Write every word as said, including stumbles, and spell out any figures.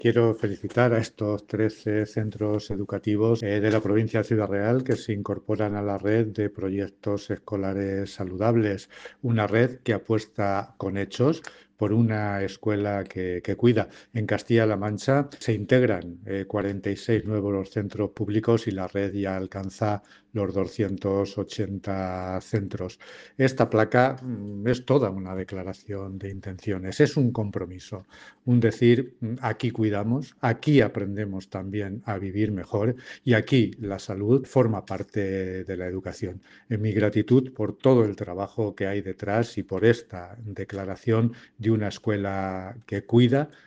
Quiero felicitar a estos trece centros educativos eh, de la provincia de Ciudad Real que se incorporan a la red de proyectos escolares saludables, una red que apuesta con hechos por una escuela que, que cuida. En Castilla-La Mancha se integran eh, cuarenta y seis nuevos centros públicos y la red ya alcanza los doscientos ochenta centros. Esta placa mm, es toda una declaración de intenciones, es un compromiso, un decir, mm, aquí cuidamos, aquí aprendemos también a vivir mejor y aquí la salud forma parte de la educación. En mi gratitud por todo el trabajo que hay detrás y por esta declaración de una escuela que cuida,